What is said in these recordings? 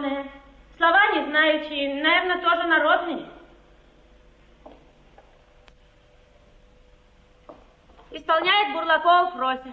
церковные, слова не знающие, наверное, тоже народные. Исполняет Бурлакова Фрося.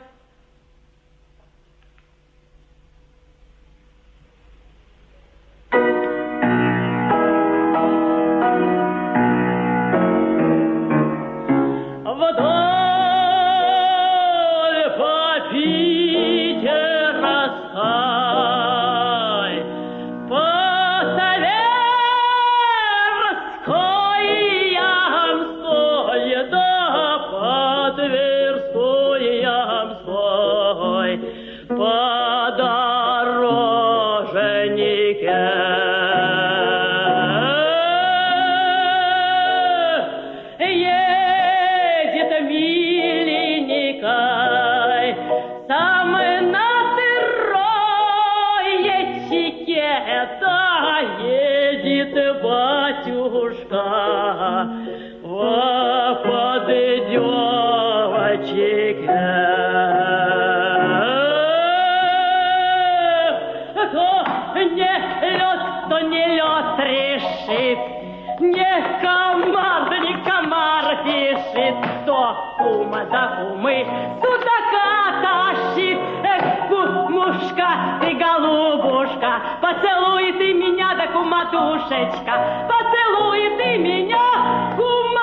Поцелуй ты меня, да куматушечка, поцелуй ты меня,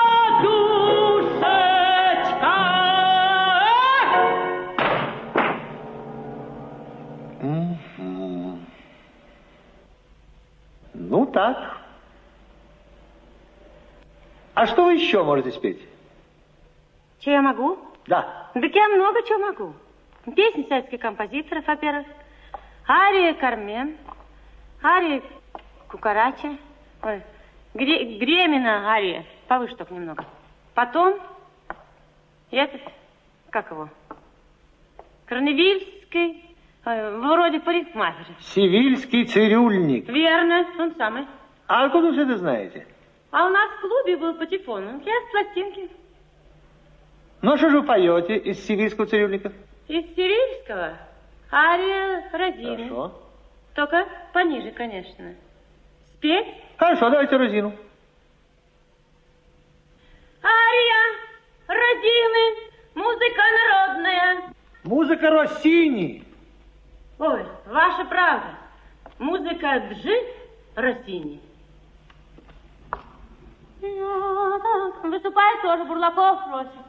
куматушечка. Ну так. А что вы еще можете спеть? Что я могу? Да. Так я много чего могу. Песни советских композиторов, во-первых. Ария Кармен, ария Кукарача, ой, Гремина ария, повыше только немного. Потом, этот, как его, Корневильский, вроде парикмахер. Сивильский цирюльник. Верно, он самый. А откуда вы это знаете? А у нас в клубе был патефон, я с пластинки. Ну, что же вы поете из сивильского цирюльника? Из сивильского? Ария Розины. Хорошо. Только пониже, конечно. Спеть? Хорошо, давайте Розину. Ария Розины, музыка народная. Музыка Россини. Ой, ваша правда. Музыка Джи Россини. Выступает тоже Бурлаков Фрося.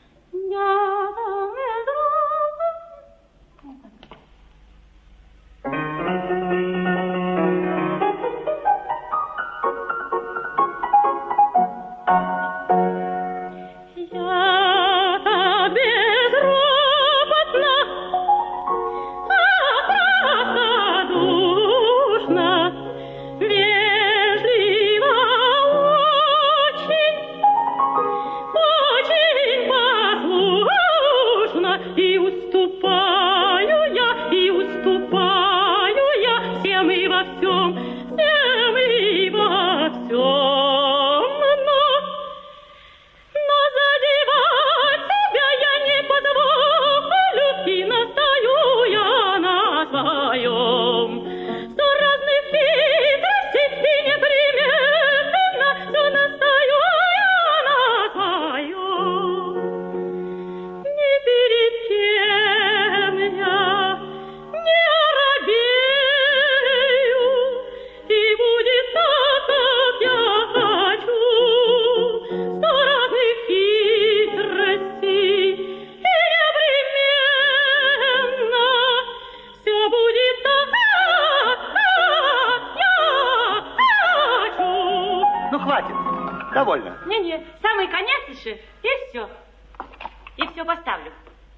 Довольно. Не-не, самый конец еще, и все. И все поставлю.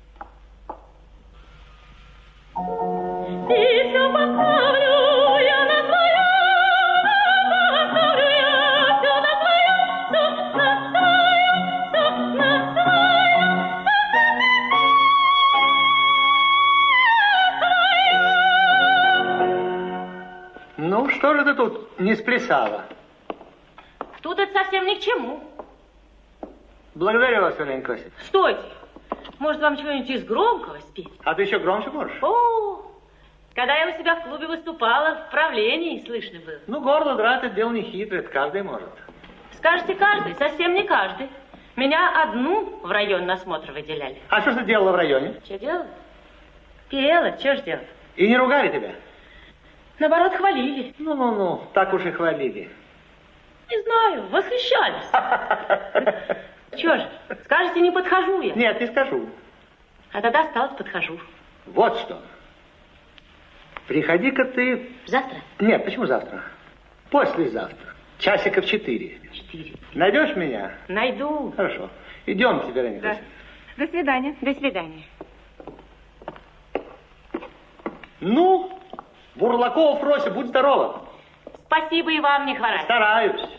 И все поставлю я на свое, поставлю я все на свое, все на свое. Ну, что же ты тут не сплясала? Тут это совсем ни к чему. Благодарю вас, Елена Косик. Стойте. Может, вам чего-нибудь из громкого спеть? А ты еще громче можешь? О, Когда я у себя в клубе выступала, в правлении слышно было. Ну, горло драть, это дело не хитрое, это каждый может. Скажете, каждый, совсем не каждый. Меня одну в район на смотр выделяли. А что ж ты делала в районе? Что делала? Пела, что ж делать? И не ругали тебя? Наоборот, хвалили. Ну, так уж и хвалили. Не знаю, восхищались. Что ж, скажете, не подхожу я? Нет, не скажу. А тогда стало подхожу. Вот что. Приходи-ка ты... Завтра? Нет, почему завтра? Послезавтра. Часиков 4. 4. Найдешь меня? Найду. Хорошо. Идемте, Вероника. Да. До свидания. До свидания. Ну, Бурлакова Фрося, будь здорова. Спасибо и вам, не хворать. Стараюсь.